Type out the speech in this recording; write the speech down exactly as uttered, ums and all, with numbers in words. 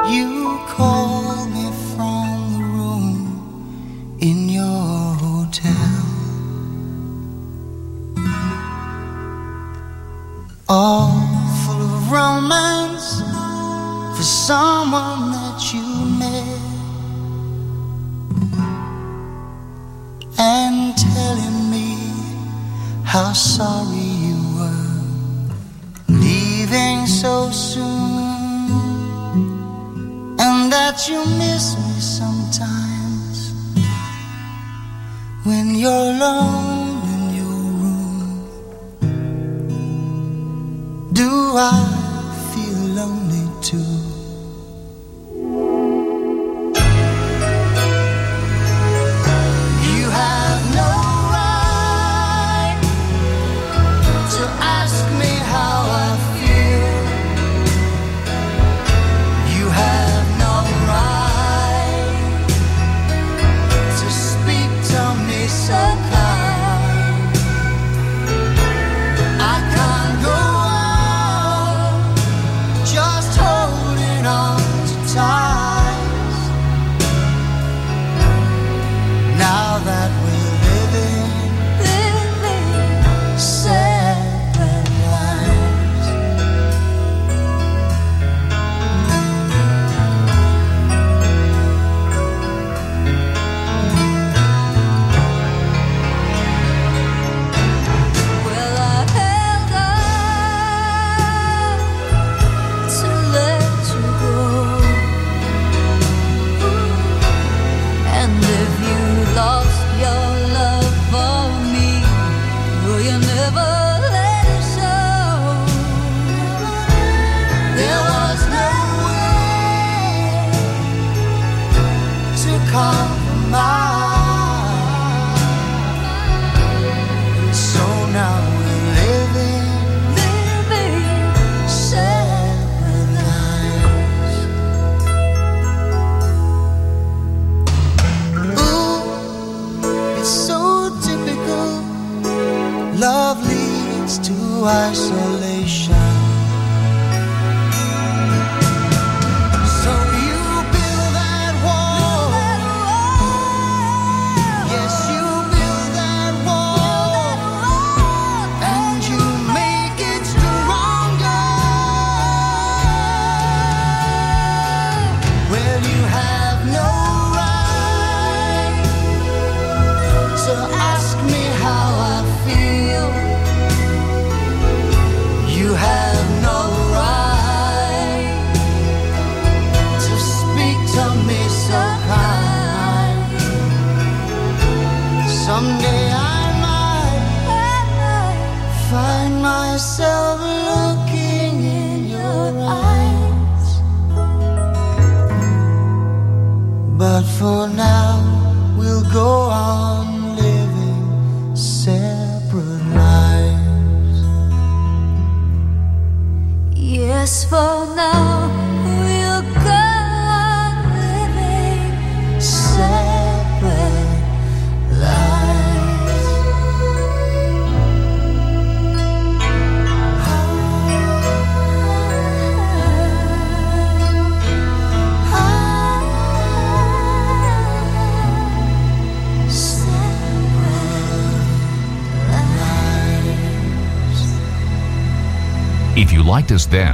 You called me from the room in your hotel, all full of romance for someone that you met, and telling me how sorry you were leaving so soon, and that you miss me sometimes when you're alone in your room. Do I feel lonely too? You have no right to ask me how I feel. You have no right to speak to me so kind. I can't go on just holding on to ties. Now that we're living, living separate lives. Well, I held on to let you go, and if you lost your love for me, will you never let it show? There was no way to compromise, so now we're living, living separate lives. Ooh, it's so typical. Love leads to isolation. So you build that wall. Yes, you build that wall, and you make it stronger. Well, you have no right to ask me how I feel. You have no right to speak to me so kind. Someday I might find myself looking in your eyes, but for now we'll go on living separate lives. Yes, for now we'll go on living separate lives. If you liked us then,